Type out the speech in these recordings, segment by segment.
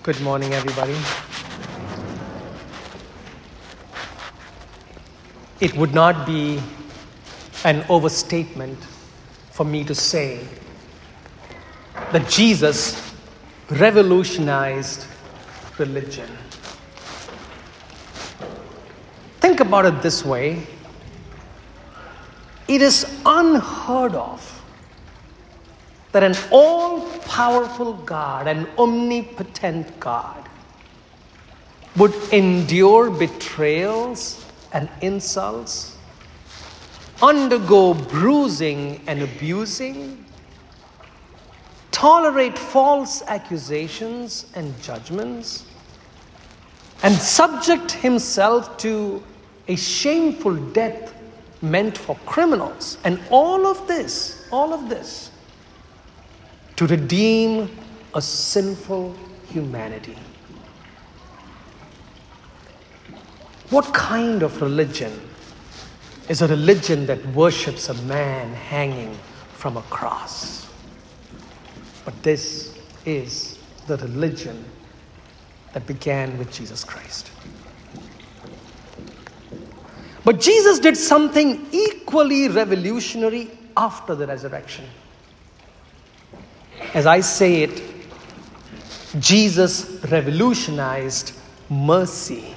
Good morning, everybody. It would not be an overstatement for me to say that Jesus revolutionized religion. Think about it this way. It is unheard of that an all-powerful God, an omnipotent God, would endure betrayals and insults, undergo bruising and abusing, tolerate false accusations and judgments, and subject himself to a shameful death meant for criminals. And all of this, to redeem a sinful humanity. What kind of religion is a religion that worships a man hanging from a cross? But this is the religion that began with Jesus Christ. But Jesus did something equally revolutionary after the resurrection. As I say it, Jesus revolutionized mercy.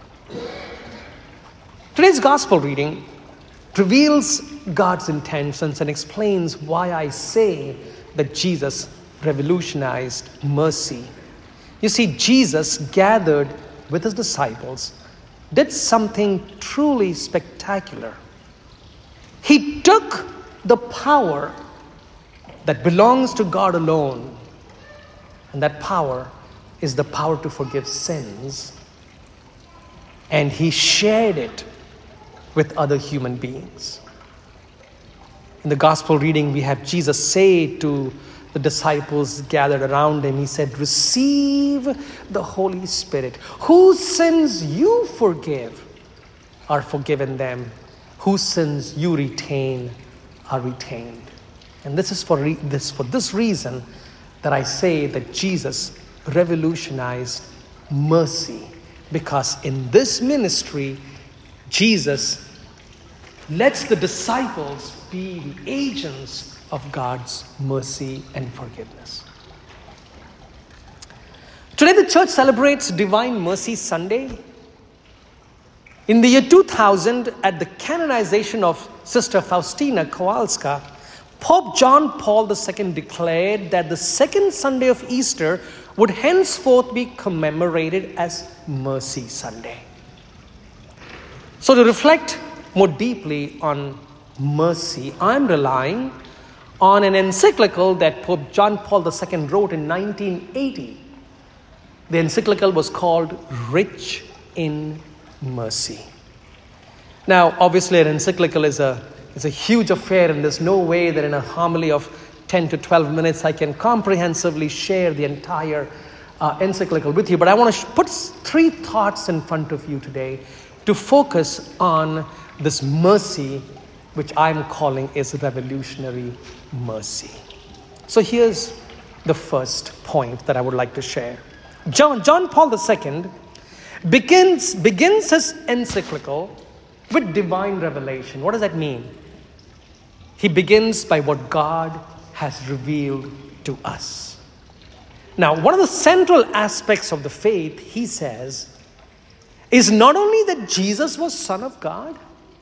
Today's gospel reading reveals God's intentions and explains why I say that Jesus revolutionized mercy. You see, Jesus gathered with his disciples, did something truly spectacular. He took the power that belongs to God alone, and that power is the power to forgive sins, and he shared it with other human beings. In the gospel reading, we have Jesus say to the disciples gathered around him, he said, "Receive the Holy Spirit. Whose sins you forgive are forgiven them. Whose sins you retain are retained." And this is for this reason that I say that Jesus revolutionized mercy. Because in this ministry, Jesus lets the disciples be the agents of God's mercy and forgiveness. Today the church celebrates Divine Mercy Sunday. In the year 2000, at the canonization of Sister Faustina Kowalska, Pope John Paul II declared that the second Sunday of Easter would henceforth be commemorated as Mercy Sunday. So to reflect more deeply on mercy, I'm relying on an encyclical that Pope John Paul II wrote in 1980. The encyclical was called Rich in Mercy. Now, obviously, an encyclical is a huge affair, and there's no way that in a homily of 10 to 12 minutes I can comprehensively share the entire encyclical with you. But I want to put three thoughts in front of you today to focus on this mercy, which I'm calling is revolutionary mercy. So here's the first point that I would like to share. John Paul II begins his encyclical with divine revelation. What does that mean? He begins by what God has revealed to us. Now, one of the central aspects of the faith, he says, is not only that Jesus was Son of God,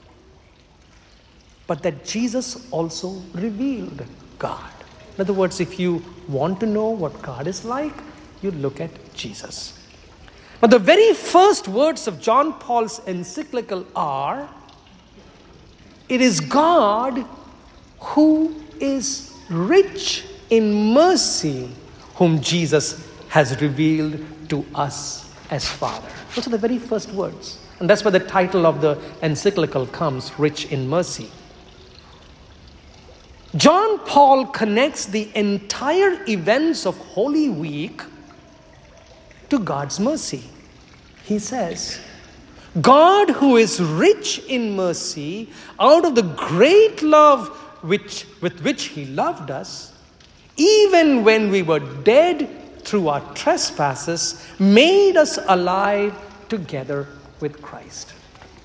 but that Jesus also revealed God. In other words, if you want to know what God is like, you look at Jesus. But the very first words of John Paul's encyclical are, "It is God who is rich in mercy, whom Jesus has revealed to us as Father." Those are the very first words. And that's where the title of the encyclical comes, Rich in Mercy. John Paul connects the entire events of Holy Week to God's mercy. He says, God who is rich in mercy, out of the great love with which he loved us, even when we were dead through our trespasses, made us alive together with Christ.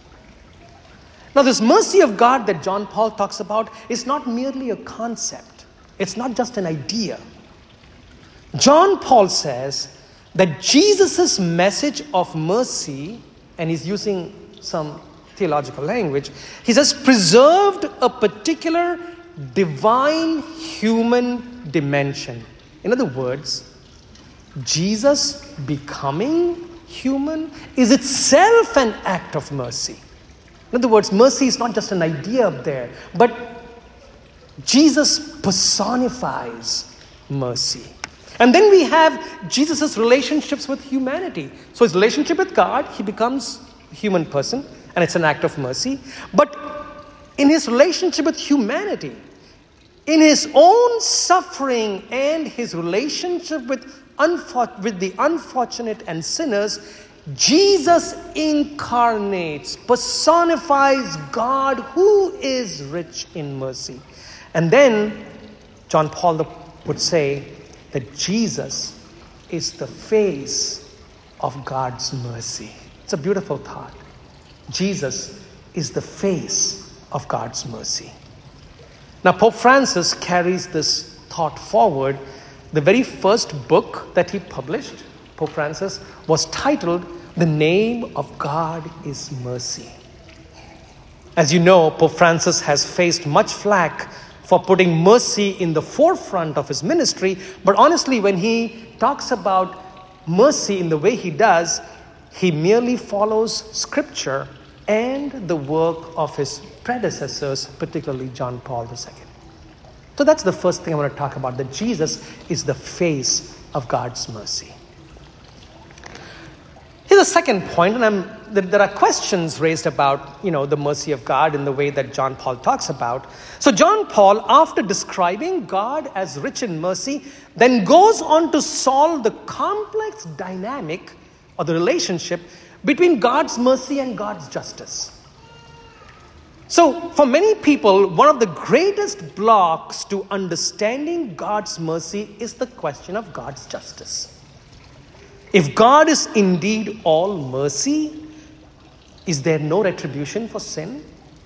Now, this mercy of God that John Paul talks about is not merely a concept. It's not just an idea. John Paul says that Jesus' message of mercy, and he's using some theological language, he says, preserved a particular divine human dimension. In other words, Jesus becoming human is itself an act of mercy. In other words, mercy is not just an idea up there, but Jesus personifies mercy. And then we have Jesus' relationships with humanity. So his relationship with God, he becomes a human person, and it's an act of mercy. But in his relationship with humanity, in his own suffering and his relationship with the unfortunate and sinners, Jesus incarnates, personifies God who is rich in mercy. And then John Paul would say that Jesus is the face of God's mercy. It's a beautiful thought. Jesus is the face of God's mercy. Now, Pope Francis carries this thought forward. The very first book that he published, Pope Francis, was titled, "The Name of God is Mercy." As you know, Pope Francis has faced much flack for putting mercy in the forefront of his ministry. But honestly, when he talks about mercy in the way he does, he merely follows Scripture and the work of his predecessors, particularly John Paul II. So that's the first thing I want to talk about, that Jesus is the face of God's mercy. Here's a second point, and there are questions raised about, the mercy of God in the way that John Paul talks about. So John Paul, after describing God as rich in mercy, then goes on to solve the complex dynamic or the relationship between God's mercy and God's justice. So for many people, one of the greatest blocks to understanding God's mercy is the question of God's justice. If God is indeed all mercy, is there no retribution for sin?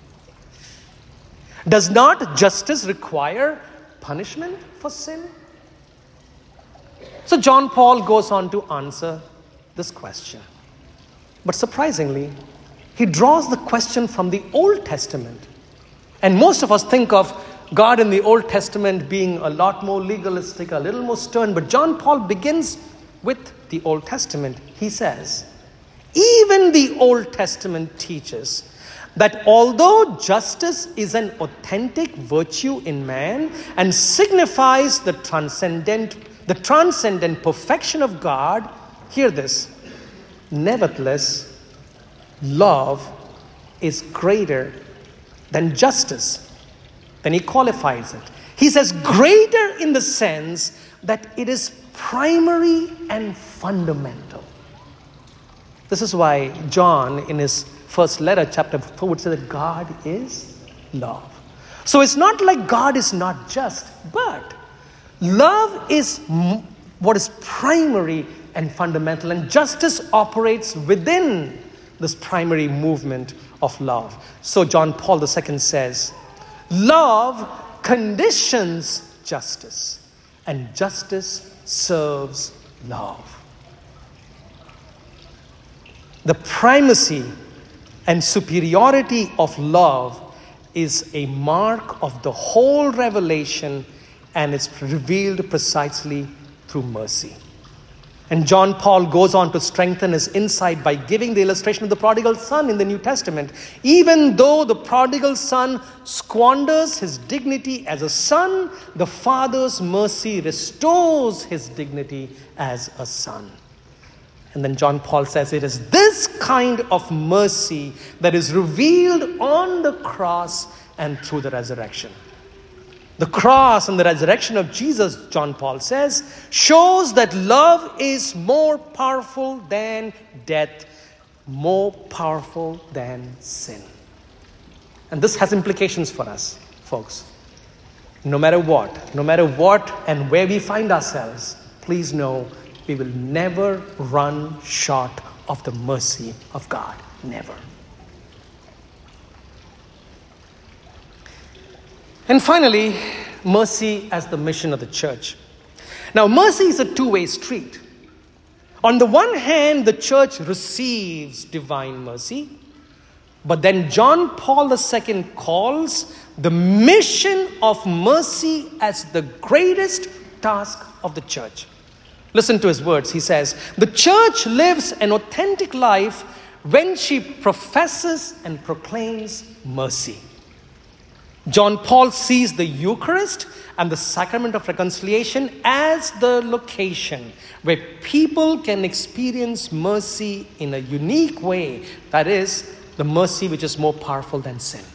Does not justice require punishment for sin? So John Paul goes on to answer this question. But surprisingly, he draws the question from the Old Testament. And most of us think of God in the Old Testament being a lot more legalistic, a little more stern. But John Paul begins with the Old Testament. He says, even the Old Testament teaches that although justice is an authentic virtue in man and signifies the transcendent perfection of God, hear this, nevertheless, love is greater than justice. Then he qualifies it. He says greater in the sense that it is primary and fundamental. This is why John, in his first letter, chapter 4, would say that God is love. So it's not like God is not just, but love is what is primary and fundamental, and justice operates within this primary movement of love. So John Paul II says, love conditions justice, and justice serves love. The primacy and superiority of love is a mark of the whole revelation, and it's revealed precisely through mercy. And John Paul goes on to strengthen his insight by giving the illustration of the prodigal son in the New Testament. Even though the prodigal son squanders his dignity as a son, the father's mercy restores his dignity as a son. And then John Paul says it is this kind of mercy that is revealed on the cross and through the resurrection. The cross and the resurrection of Jesus, John Paul says, shows that love is more powerful than death, more powerful than sin. And this has implications for us, folks. No matter what and where we find ourselves, please know we will never run short of the mercy of God. Never. And finally, mercy as the mission of the church. Now, mercy is a two-way street. On the one hand, the church receives divine mercy, but then John Paul II calls the mission of mercy as the greatest task of the church. Listen to his words. He says, the church lives an authentic life when she professes and proclaims mercy. John Paul sees the Eucharist and the sacrament of reconciliation as the location where people can experience mercy in a unique way. That is, the mercy which is more powerful than sin.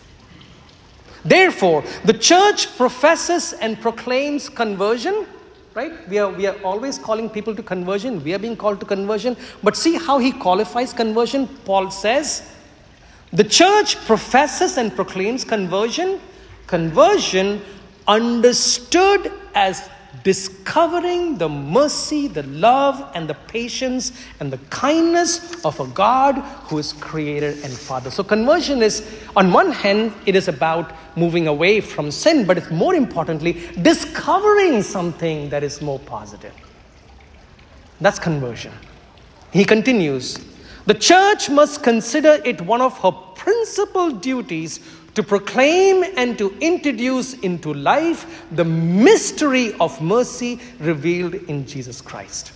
Therefore, the church professes and proclaims conversion. Right? We are always calling people to conversion. We are being called to conversion. But see how he qualifies conversion. Paul says, the church professes and proclaims conversion. Conversion understood as discovering the mercy, the love, and the patience, and the kindness of a God who is creator and father. So conversion is, on one hand, it is about moving away from sin, but it's more importantly, discovering something that is more positive. That's conversion. He continues, the church must consider it one of her principal duties to proclaim and to introduce into life the mystery of mercy revealed in Jesus Christ.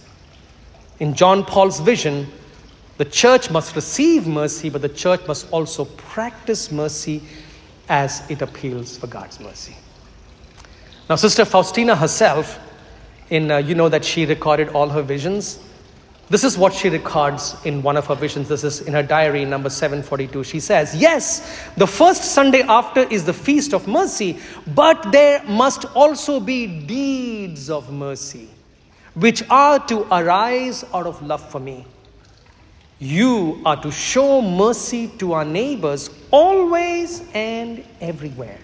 In John Paul's vision, the church must receive mercy, but the church must also practice mercy as it appeals for God's mercy. Now, Sister Faustina herself, you know that she recorded all her visions. This is what she records in one of her visions. This is in her diary, number 742. She says, yes, the first Sunday after is the Feast of Mercy, but there must also be deeds of mercy, which are to arise out of love for me. You are to show mercy to our neighbors always and everywhere.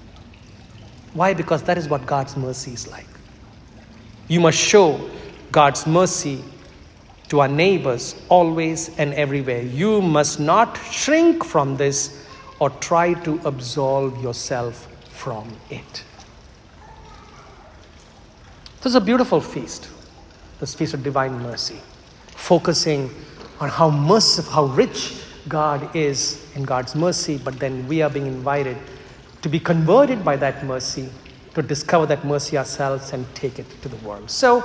Why? Because that is what God's mercy is like. You must show God's mercy to our neighbors always and everywhere. You must not shrink from this or try to absolve yourself from it. This is a beautiful feast, this Feast of Divine Mercy, focusing on how merciful, how rich God is in God's mercy, but then we are being invited to be converted by that mercy, to discover that mercy ourselves and take it to the world. So,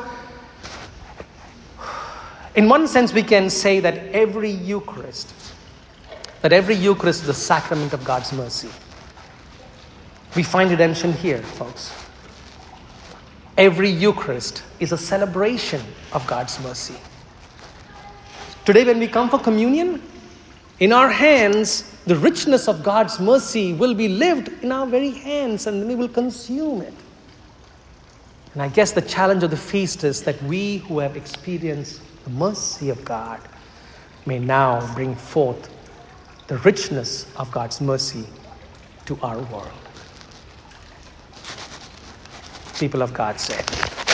in one sense, we can say that every Eucharist is the sacrament of God's mercy. We find redemption here, folks. Every Eucharist is a celebration of God's mercy. Today, when we come for communion, in our hands, the richness of God's mercy will be lived in our very hands, and we will consume it. And I guess the challenge of the feast is that we who have experienced the mercy of God may now bring forth the richness of God's mercy to our world. People of God say,